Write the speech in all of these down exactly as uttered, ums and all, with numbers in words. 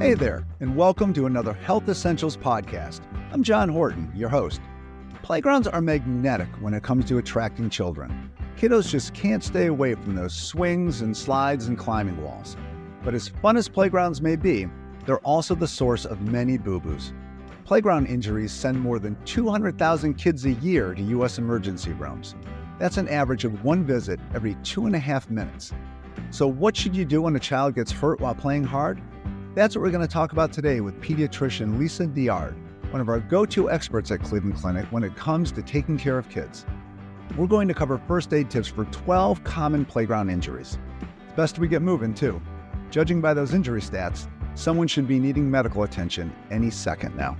Hey there, and welcome to another Health Essentials podcast. I'm John Horton, your host. Playgrounds are magnetic when it comes to attracting children. Kiddos just can't stay away from those swings and slides and climbing walls. But as fun as playgrounds may be, they're also the source of many boo-boos. Playground injuries send more than two hundred thousand kids a year to U S emergency rooms. That's an average of one visit every two and a half minutes. So what should you do when a child gets hurt while playing hard? That's what we're going to talk about today with pediatrician Lisa Diard, one of our go-to experts at Cleveland Clinic when it comes to taking care of kids. We're going to cover first aid tips for twelve common playground injuries. It's best we get moving, too. Judging by those injury stats, someone should be needing medical attention any second now.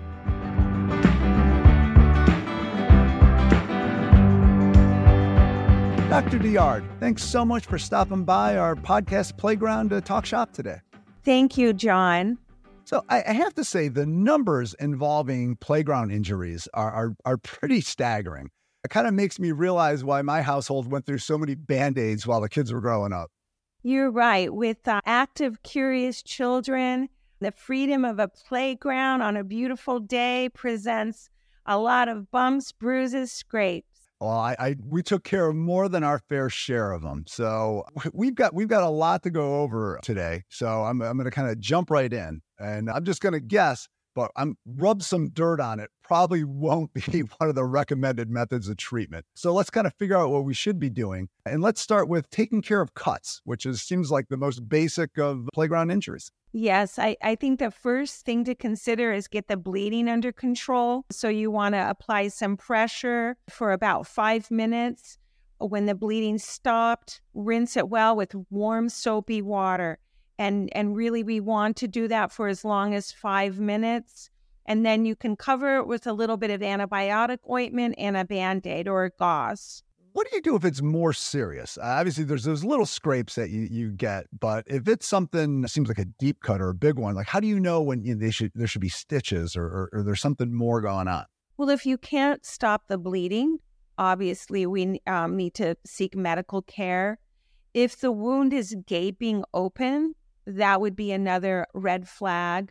Doctor Diard, thanks so much for stopping by our podcast Playground to talk shop today. Thank you, John. So I, I have to say the numbers involving playground injuries are, are, are pretty staggering. It kind of makes me realize why my household went through so many Band-Aids while the kids were growing up. You're right. With uh, active, curious children, the freedom of a playground on a beautiful day presents a lot of bumps, bruises, scrapes. Well, I, I we took care of more than our fair share of them. So we've got we've got a lot to go over today. So I'm I'm going to kind of jump right in, and I'm just going to guess, but I'm rub some dirt on it. Probably won't be one of the recommended methods of treatment. So let's kind of figure out what we should be doing, and let's start with taking care of cuts, which is seems like the most basic of playground injuries. Yes, I, I think the first thing to consider is get the bleeding under control. So you want to apply some pressure for about five minutes. When the bleeding stopped, rinse it well with warm, soapy water. And, and really, we want to do that for as long as five minutes. And then you can cover it with a little bit of antibiotic ointment and a Band-Aid or a gauze. What do you do if it's more serious? Uh, obviously, there's those little scrapes that you, you get, but if it's something that seems like a deep cut or a big one, like how do you know when you know, they should there should be stitches or, or, or there's something more going on? Well, if you can't stop the bleeding, obviously we um, need to seek medical care. If the wound is gaping open, that would be another red flag.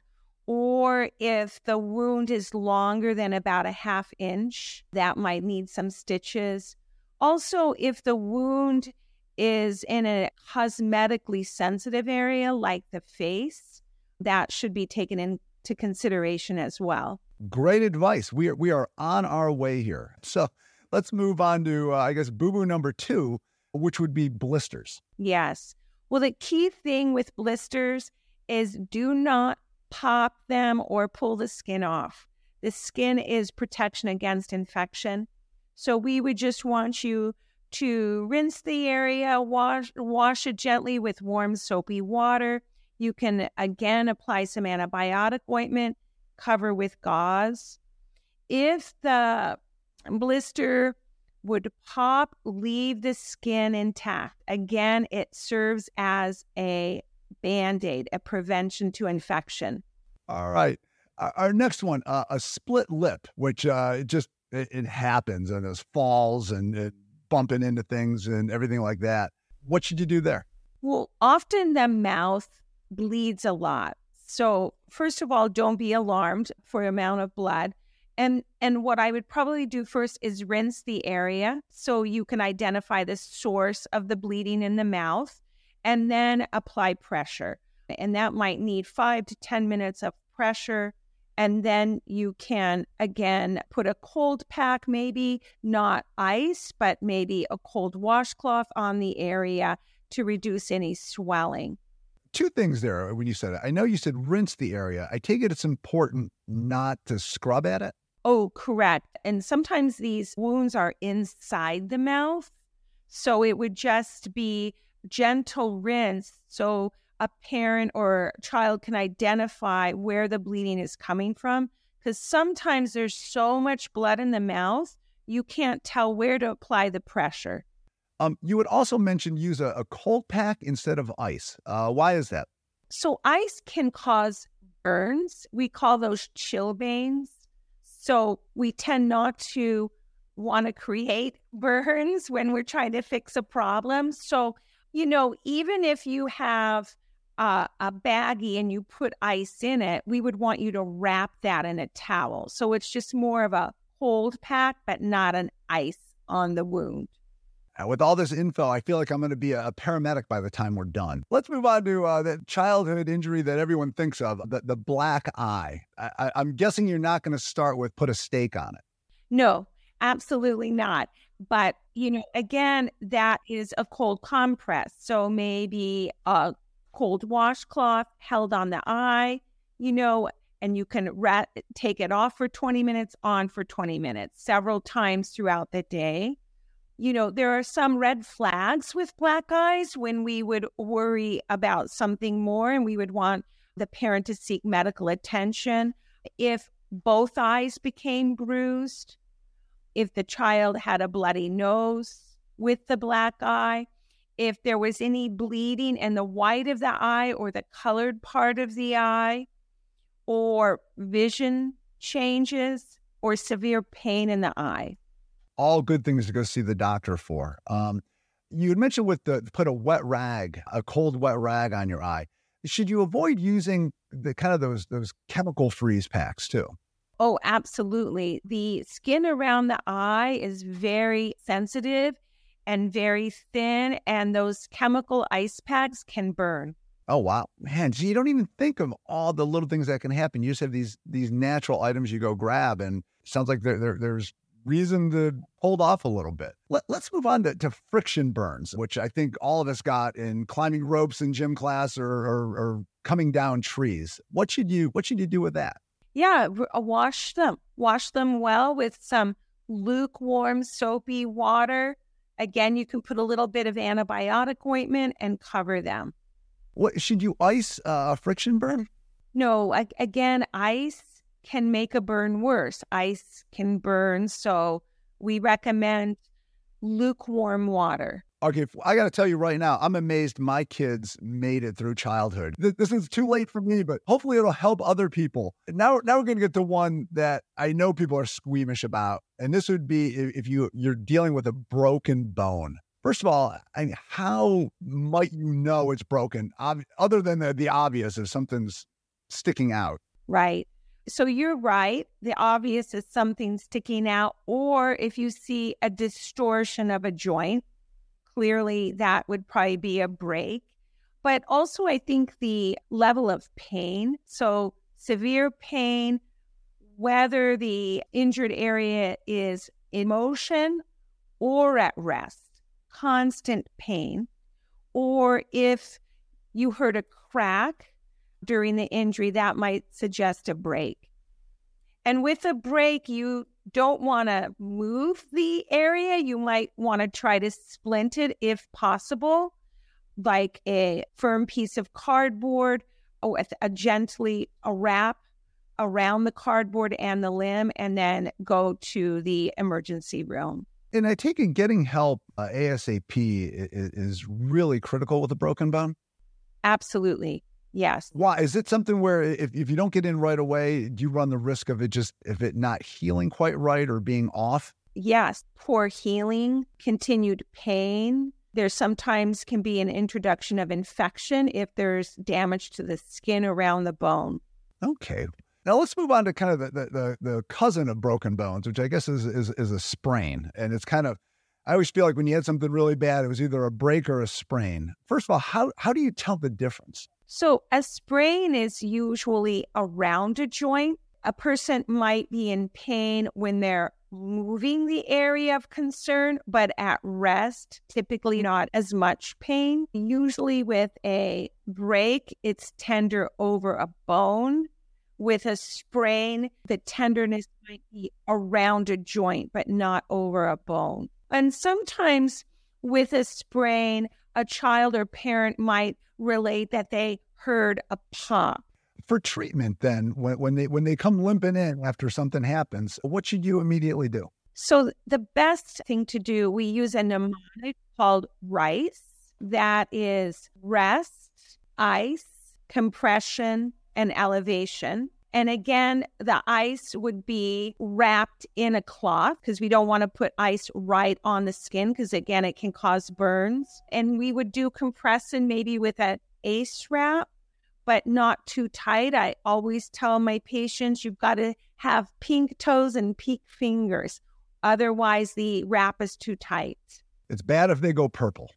Or if the wound is longer than about a half inch, that might need some stitches. Also, if the wound is in a cosmetically sensitive area like the face, that should be taken into consideration as well. Great advice. We are we are on our way here. So let's move on to, uh, I guess, boo-boo number two, which would be blisters. Yes. Well, the key thing with blisters is do not pop them or pull the skin off. The skin is protection against infection. So we would just want you to rinse the area, wash wash it gently with warm soapy water. You can, again, apply some antibiotic ointment, cover with gauze. If the blister would pop, leave the skin intact. Again, it serves as a Band-Aid, a prevention to infection. All right. Our next one, uh, a split lip, which uh, just It, it happens, and there's falls and it, bumping into things and everything like that. What should you do there? Well, often the mouth bleeds a lot. So first of all, don't be alarmed for the amount of blood. And and what I would probably do first is rinse the area so you can identify the source of the bleeding in the mouth, and then apply pressure. And that might need five to ten minutes of pressure. And then you can, again, put a cold pack, maybe not ice, but maybe a cold washcloth on the area to reduce any swelling. Two things there when you said it. I know you said rinse the area. I take it it's important not to scrub at it? Oh, correct. And sometimes these wounds are inside the mouth. So it would just be gentle rinse. So a parent or child can identify where the bleeding is coming from, because sometimes there's so much blood in the mouth, you can't tell where to apply the pressure. Um, you would also mention use a, a cold pack instead of ice. Uh, why is that? So ice can cause burns. We call those chilblains. So we tend not to want to create burns when we're trying to fix a problem. So, you know, even if you have uh, a baggie and you put ice in it, we would want you to wrap that in a towel. So it's just more of a cold pack, but not an ice on the wound. With all this info, I feel like I'm going to be a paramedic by the time we're done. Let's move on to uh, that childhood injury that everyone thinks of, the, the black eye. I, I, I'm guessing you're not going to start with put a stake on it. No, absolutely not. But, you know, again, that is a cold compress. So maybe a cold washcloth held on the eye, you know, and you can ra- take it off for twenty minutes, on for twenty minutes, several times throughout the day. You know, there are some red flags with black eyes when we would worry about something more and we would want the parent to seek medical attention. If both eyes became bruised, if the child had a bloody nose with the black eye, if there was any bleeding in the white of the eye or the colored part of the eye, or vision changes or severe pain in the eye. All good things to go see the doctor for. Um, you had mentioned with the put a wet rag, a cold wet rag on your eye. Should you avoid using the kind of those those chemical freeze packs too? Oh, absolutely. The skin around the eye is very sensitive and very thin, and those chemical ice packs can burn. Oh, wow. Man, gee, you don't even think of all the little things that can happen. You just have these these natural items you go grab, and it sounds like there, there there's reason to hold off a little bit. Let, let's move on to, to friction burns, which I think all of us got in climbing ropes in gym class or, or, or coming down trees. What should you What should you do with that? Yeah, wash them. Wash them well with some lukewarm, soapy water. Again, you can put a little bit of antibiotic ointment and cover them. What should you ice uh, a friction burn? No, I, again, ice can make a burn worse. Ice can burn, so we recommend lukewarm water. Okay, I got to tell you right now, I'm amazed my kids made it through childhood. This is too late for me, but hopefully it'll help other people. Now, now we're going to get to one that I know people are squeamish about, and this would be if you, you're dealing with a broken bone. First of all, I mean, how might you know it's broken, ob- other than the, the obvious if something's sticking out? Right. So you're right. The obvious is something sticking out, or if you see a distortion of a joint, clearly that would probably be a break. But also I think the level of pain, so severe pain, whether the injured area is in motion or at rest, constant pain, or if you heard a crack during the injury, that might suggest a break. And with a break, you don't want to move the area. You might want to try to splint it if possible, like a firm piece of cardboard or with a gently a wrap around the cardboard and the limb, and then go to the emergency room. And I take it getting help uh, ASAP is, is really critical with a broken bone? Absolutely. Yes. Why? Is it something where if, if you don't get in right away, do you run the risk of it just, if it not healing quite right or being off? Yes. Poor healing, continued pain. There sometimes can be an introduction of infection if there's damage to the skin around the bone. Okay. Now let's move on to kind of the, the, the, the cousin of broken bones, which I guess is, is, is a sprain. And it's kind of, I always feel like when you had something really bad, it was either a break or a sprain. First of all, how, how do you tell the difference? So a sprain is usually around a joint. A person might be in pain when they're moving the area of concern, but at rest, typically not as much pain. Usually with a break, it's tender over a bone. With a sprain, the tenderness might be around a joint, but not over a bone. And sometimes with a sprain, a child or parent might relate that they heard a pop. For treatment then, when, when they when they come limping in after something happens, what should you immediately do? So the best thing to do, we use a mnemonic called RICE. That is rest, ice, compression, and elevation. And again, the ice would be wrapped in a cloth because we don't want to put ice right on the skin because, again, it can cause burns. And we would do compression maybe with a ACE wrap, but not too tight. I always tell my patients, you've got to have pink toes and pink fingers. Otherwise, the wrap is too tight. It's bad if they go purple.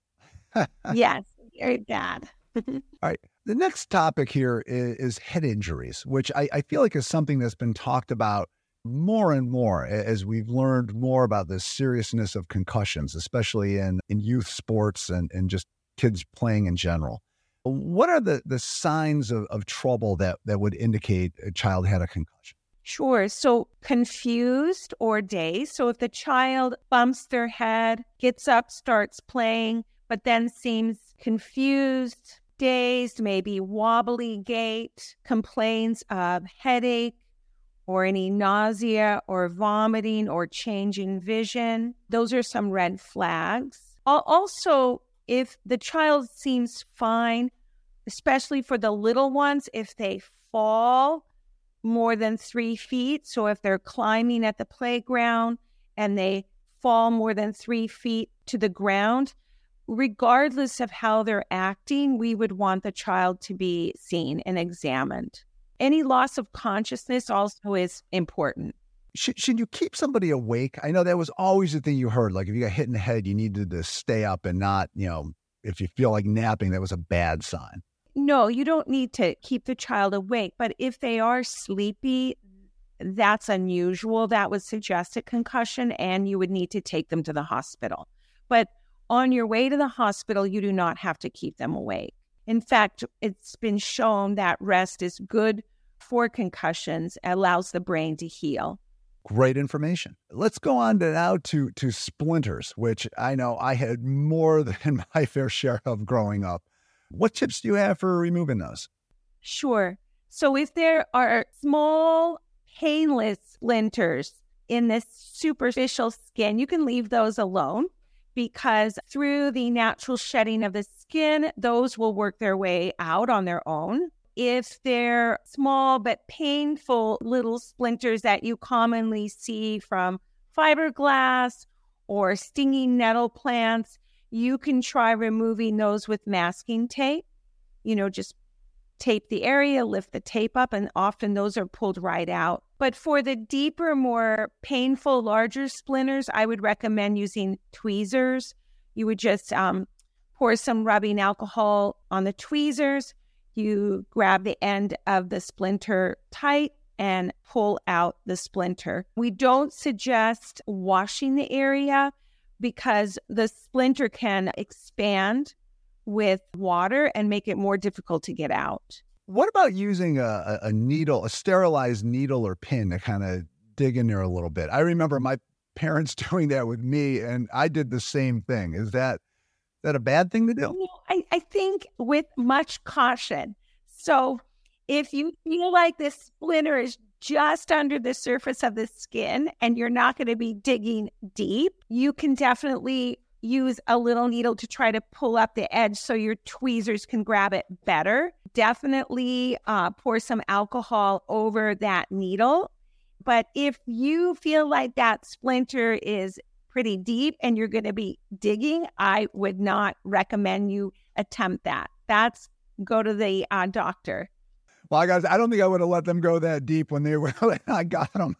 Yes, very bad. All right. The next topic here is, is head injuries, which I, I feel like is something that's been talked about more and more as we've learned more about the seriousness of concussions, especially in, in youth sports and, and just kids playing in general. What are the, the signs of, of trouble that, that would indicate a child had a concussion? Sure. So confused or dazed. So if the child bumps their head, gets up, starts playing, but then seems confused, dazed, maybe wobbly gait, complains of headache or any nausea or vomiting or change in vision, those are some red flags. Also, if the child seems fine, especially for the little ones, if they fall more than three feet, so if they're climbing at the playground and they fall more than three feet to the ground, regardless of how they're acting, we would want the child to be seen and examined. Any loss of consciousness also is important. Should, should you keep somebody awake? I know that was always the thing you heard. Like if you got hit in the head, you needed to stay up and not, you know, if you feel like napping, that was a bad sign. No, you don't need to keep the child awake. But if they are sleepy, that's unusual. That would suggest a concussion and you would need to take them to the hospital. But on your way to the hospital, you do not have to keep them awake. In fact, it's been shown that rest is good for concussions, allows the brain to heal. Great information. Let's go on to now to, to splinters, which I know I had more than my fair share of growing up. What tips do you have for removing those? Sure. So if there are small, painless splinters in this superficial skin, you can leave those alone because through the natural shedding of the skin, those will work their way out on their own. If they're small but painful little splinters that you commonly see from fiberglass or stinging nettle plants, you can try removing those with masking tape. You know, just tape the area, lift the tape up, and often those are pulled right out. But for the deeper, more painful, larger splinters, I would recommend using tweezers. You would just um, pour some rubbing alcohol on the tweezers. You grab the end of the splinter tight and pull out the splinter. We don't suggest washing the area because the splinter can expand with water and make it more difficult to get out. What about using a, a needle, a sterilized needle or pin to kind of dig in there a little bit? I remember my parents doing that with me, and I did the same thing. Is that Is that a bad thing to do? No, I, I think with much caution. So if you feel like this splinter is just under the surface of the skin and you're not going to be digging deep, you can definitely use a little needle to try to pull up the edge so your tweezers can grab it better. Definitely uh, pour some alcohol over that needle. But if you feel like that splinter is pretty deep and you're going to be digging, I would not recommend you attempt that. That's go to the uh, doctor. Well, guys, I don't think I would have let them go that deep when they were, I got them.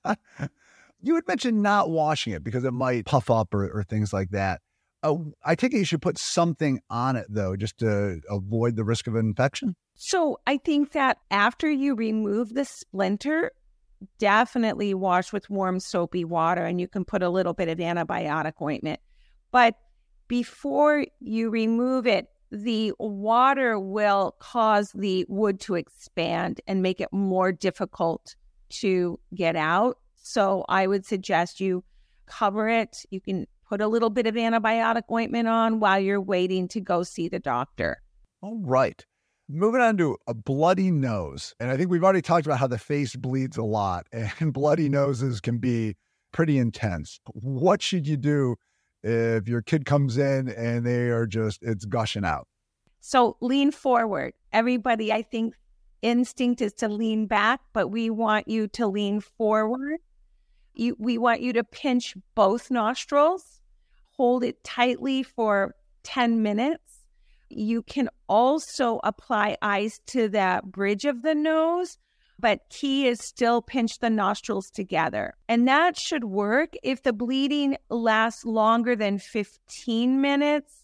You had mentioned not washing it because it might puff up or, or things like that. Uh, I take it you should put something on it, though, just to avoid the risk of infection? So I think that after you remove the splinter, definitely wash with warm soapy water, and you can put a little bit of antibiotic ointment. But before you remove it, the water will cause the wound to expand and make it more difficult to get out. So I would suggest you cover it. You can put a little bit of antibiotic ointment on while you're waiting to go see the doctor. All right. Moving on to a bloody nose. And I think we've already talked about how the face bleeds a lot and bloody noses can be pretty intense. What should you do if your kid comes in and they are just, it's gushing out? So lean forward. Everybody, I think, instinct is to lean back, but we want you to lean forward. You, we want you to pinch both nostrils, hold it tightly for ten minutes. You can also apply ice to the bridge of the nose, but key is still pinch the nostrils together. And that should work if the bleeding lasts longer than fifteen minutes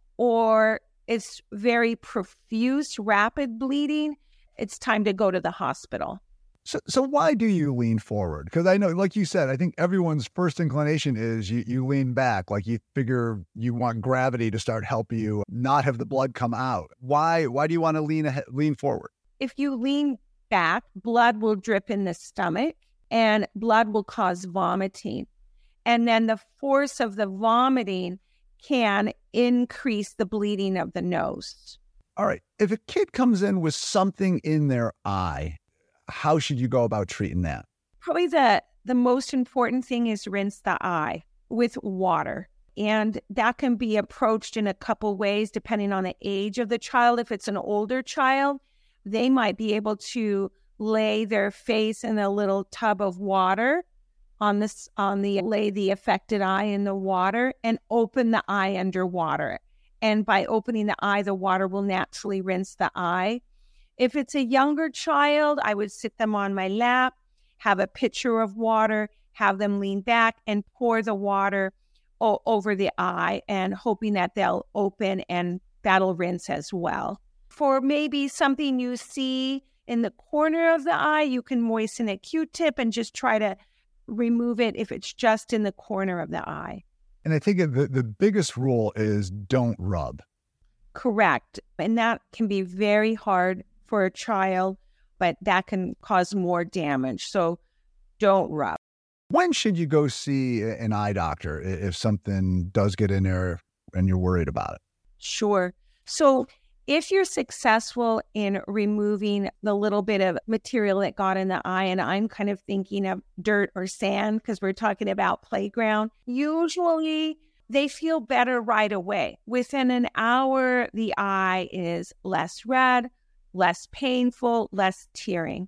or it's very profuse, rapid bleeding. It's time to go to the hospital. So, so why do you lean forward? Because I know, like you said, I think everyone's first inclination is you, you lean back, like you figure you want gravity to start helping you not have the blood come out. Why? Why do you want to lean ahead, lean forward? If you lean back, blood will drip in the stomach and blood will cause vomiting. And then the force of the vomiting can increase the bleeding of the nose. All right. If a kid comes in with something in their eye, how should you go about treating that? Probably the, the most important thing is rinse the eye with water. And that can be approached in a couple ways depending on the age of the child. If it's an older child, they might be able to lay their face in a little tub of water on this, on the, lay the affected eye in the water and open the eye underwater. And by opening the eye, the water will naturally rinse the eye. If it's a younger child, I would sit them on my lap, have a pitcher of water, have them lean back and pour the water o- over the eye and hoping that they'll open and that'll rinse as well. For maybe something you see in the corner of the eye, you can moisten a Q-tip and just try to remove it if it's just in the corner of the eye. And I think the, the biggest rule is don't rub. Correct. And that can be very hard for a child, but that can cause more damage. So don't rub. When should you go see an eye doctor if something does get in there and you're worried about it? Sure. So if you're successful in removing the little bit of material that got in the eye, and I'm kind of thinking of dirt or sand because we're talking about playground, usually they feel better right away. Within an hour, the eye is less red, less painful, less tearing.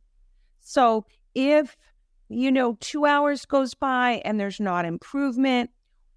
So if, you know, two hours goes by and there's not improvement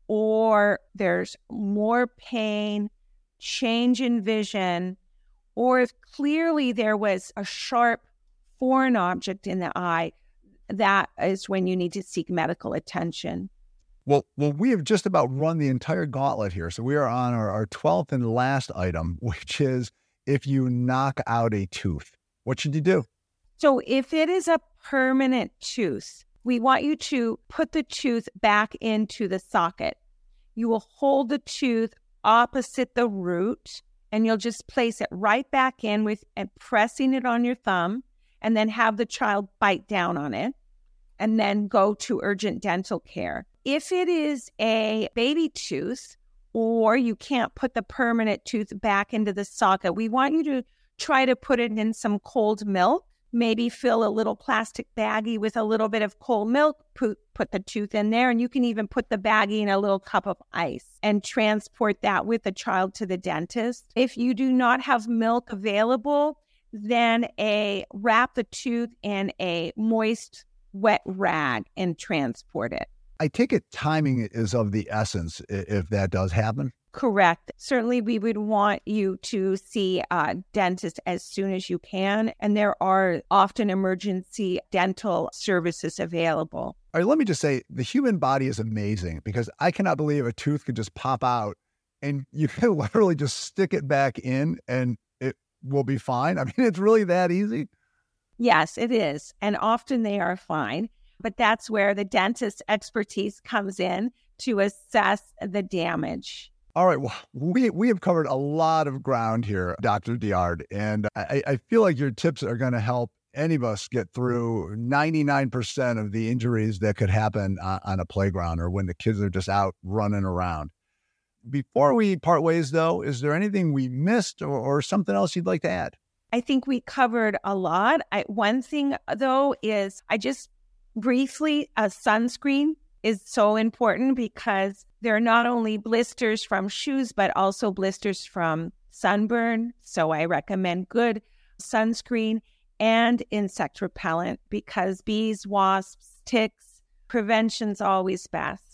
or there's more pain, change in vision, or if clearly there was a sharp foreign object in the eye, that is when you need to seek medical attention. Well, well, we have just about run the entire gauntlet here. So we are on our, our twelfth and last item, which is if you knock out a tooth, what should you do? So if it is a permanent tooth, we want you to put the tooth back into the socket. You will hold the tooth opposite the root, and you'll just place it right back in with and pressing it on your thumb, and then have the child bite down on it, and then go to urgent dental care. If it is a baby tooth, or you can't put the permanent tooth back into the socket, we want you to try to put it in some cold milk. Maybe fill a little plastic baggie with a little bit of cold milk, put, put the tooth in there, and you can even put the baggie in a little cup of ice and transport that with the child to the dentist. If you do not have milk available, then a wrap the tooth in a moist, wet rag and transport it. I take it timing is of the essence if that does happen. Correct. Certainly, we would want you to see a dentist as soon as you can. And there are often emergency dental services available. All right, let me just say, the human body is amazing because I cannot believe a tooth could just pop out and you can literally just stick it back in and it will be fine. I mean, it's really that easy. Yes, it is. And often they are fine. But that's where the dentist's expertise comes in to assess the damage. All right. Well, we we have covered a lot of ground here, Doctor Diard, and I, I feel like your tips are going to help any of us get through ninety-nine percent of the injuries that could happen on, on a playground or when the kids are just out running around. Before we part ways, though, is there anything we missed or, or something else you'd like to add? I think we covered a lot. I, one thing, though, is I just briefly, a sunscreen is so important because there are not only blisters from shoes, but also blisters from sunburn. So I recommend good sunscreen and insect repellent because bees, wasps, ticks, prevention's always best.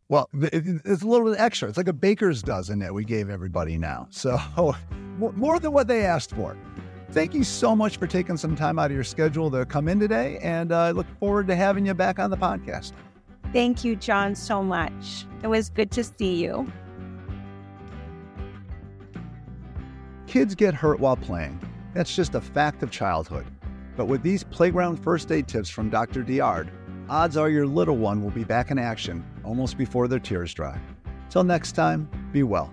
Well, it's a little bit extra. It's like a baker's dozen that we gave everybody now. So more than what they asked for. Thank you so much for taking some time out of your schedule to come in today, and I uh, look forward to having you back on the podcast. Thank you, John, so much. It was good to see you. Kids get hurt while playing. That's just a fact of childhood. But with these playground first aid tips from Doctor Diard, odds are your little one will be back in action almost before their tears dry. Till next time, be well.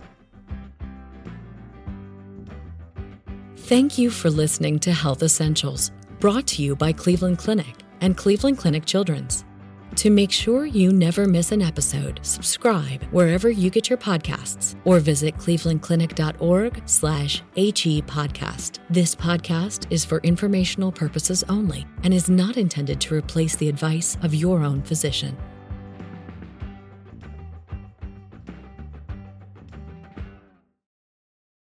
Thank you for listening to Health Essentials, brought to you by Cleveland Clinic and Cleveland Clinic Children's. To make sure you never miss an episode, subscribe wherever you get your podcasts or visit clevelandclinic.org slash HE podcast. This podcast is for informational purposes only and is not intended to replace the advice of your own physician.